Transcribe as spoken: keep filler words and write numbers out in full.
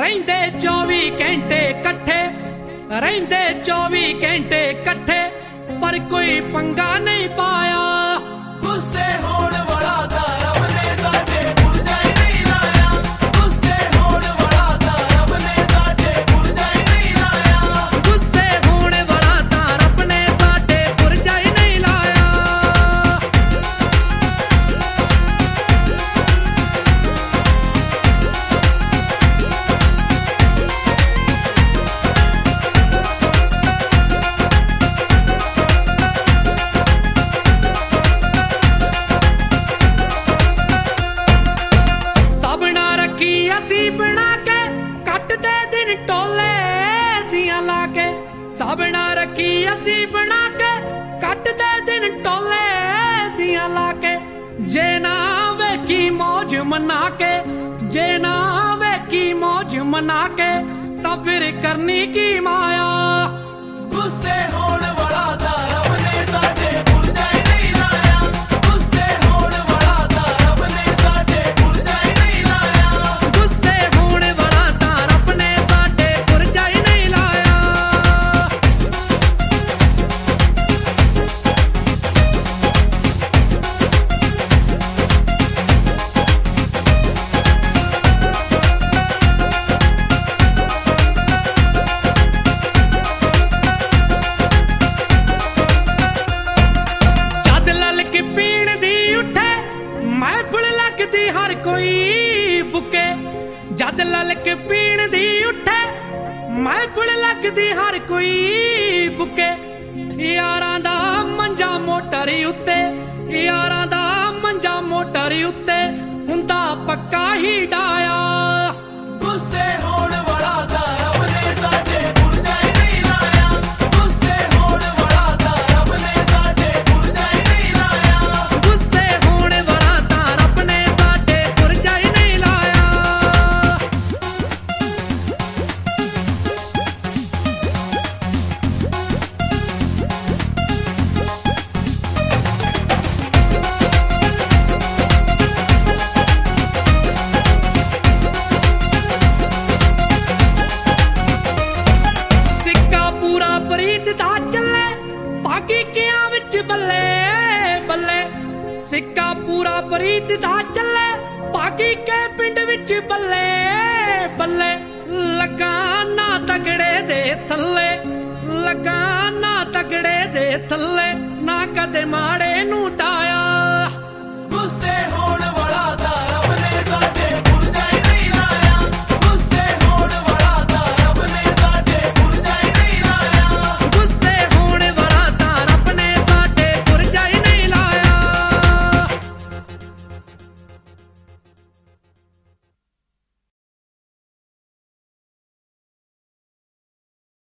ਰਹਿੰਦੇ ਚੌਵੀ ਘੰਟੇ ਇਕੱਠੇ, ਰਹਿੰਦੇ ਚੌਵੀ ਘੰਟੇ ਇਕੱਠੇ, ਪਰ ਕੋਈ ਪੰਗਾ ਨਹੀਂ ਪਾਇਆ। ਗੁੱਸੇ ਹੋਣ ਵਾਲਾ ਤਾਂ ਰੱਬ ਨੇ ਸਾਡੇ ਪੁਰਜਾ ਹੀ ਨਹੀਂ ਲਾਇਆ, ਗੁੱਸੇ ਹੋਣ ਵਾਲਾ ਤਾਂ ਰੱਬ ਨੇ ਸਾਡੇ ਪੁਰਜਾ ਹੀ ਨਹੀਂ ਲਾਇਆ, ਗੁੱਸੇ ਹੋਣ ਵਾਲਾ ਤਾਂ ਰੱਬ ਨੇ ਸਾਡੇ ਪੁਰਜਾ ਹੀ ਨਹੀਂ ਲਾਇਆ। ਅਸੀਂ ਬਣਾ ਕੇ ਕੱਟਦੇ ਦਿਨ ਟੋਲੇ ਦੀਆਂ ਲਾ ਕੇ, ਸਾਬਣਾ ਰੱਖੀ ਅਸੀਂ ਬਣਾ ਕੇ ਕੱਟਦੇ ਦਿਨ ਟੋਲੇ ਦੀਆਂ ਲਾ ਕੇ, ਜੇ ਨਾ ਵੇਖੀ ਮੌਜ ਮਨਾ ਕੇ, ਜੇ ਨਾ ਵੇਖੀ ਮੌਜ ਮਨਾ ਕੇ, ਤਾਂ ਫਿਰ ਕਰਨੀ ਕੀ ਮਾਇਆ। ਗੁੱਸੇ ਹੋਣ ਵਾਲਾ ਤਾਂ ਰੱਬ ਨੇ ਸਾਡੇ ਪੁਰਜਾ ਹੀ ਨਹੀਂ ਲਾਇਆ, ਗੁੱਸੇ ਹੋਣ ਵਾਲਾ ਤਾਂ ਰੱਬ ਨੇ ਸਾਡੇ ਪੁਰਜਾ ਹੀ ਨਹੀਂ ਲਾਇਆ, ਗੁੱਸੇ ਹੋਣ ਵਾਲਾ ਤਾਂ ਰੱਬ ਨੇ ਸਾਡੇ ਪੁਰਜਾ ਹੀ ਨਹੀਂ ਲਾਇਆ। ਜਦ ਲਲਕ ਪੀਣ ਦੀ ਉੱਠੇ ਮਹਿਫਲ ਲੱਗਦੀ ਹਰ ਕੋਈ ਬੁੱਕੇ, ਜਦ ਲਲਕ ਪੀਣ ਦੀ ਉੱਠੇ ਮਹਿਫਲ ਲੱਗਦੀ ਹਰ ਕੋਈ ਬੁੱਕੇ, ਯਾਰਾਂ ਦਾ ਮੰਜਾ ਮੋਟਰ ਉੱਤੇ, ਯਾਰਾਂ ਦਾ ਮੰਜਾ ਮੋਟਰ ਉੱਤੇ ਹੁੰਦਾ ਪੱਕਾ ਹੀ ਡਾਇਆ। ਗੁੱਸੇ ਹੋਣ ਵਾਲਾ ਤਾਂ ਰੱਬ ਨੇ ਸਾਡੇ ਪੁਰਜਾ ਹੀ ਨਹੀਂ ਲਾਇਆ, ਗੁੱਸੇ ਹੋਣ ਵਾਲਾ ਤਾਂ ਰੱਬ ਨੇ ਸਾਡੇ ਪੁਰਜਾ ਹੀ ਨਹੀਂ ਲਾਇਆ, ਗੁੱਸੇ ਹੋਣ ਵਾਲਾ ਤਾਂ ਰੱਬ ਨੇ ਸਾਡੇ ਪੁਰਜਾ ਹੀ ਨਹੀਂ ਲਾਇਆ। ਸਿੱਕਾ ਪੂਰਾ ਪ੍ਰੀਤ ਦਾ ਚੱਲੇ ਬਾਗੀਕਿਆਂ ਵਿੱਚ ਬੱਲੇ ਬੱਲੇ, ਸਿੱਕਾ ਪੂਰਾ ਪ੍ਰੀਤ ਦਾ ਚੱਲੇ ਬਾਗੀਕੇ ਪਿੰਡ ਵਿੱਚ ਬੱਲੇ ਬੱਲੇ, ਲੱਗਾ ਨਾ ਤਗੜੇ ਦੇ ਥੱਲੇ, ਲੱਗਾ ਨਾ ਤਗੜੇ ਦੇ ਥੱਲੇ, ਨਾ ਕਦੇ ਮਾੜੇ ਨੂੰ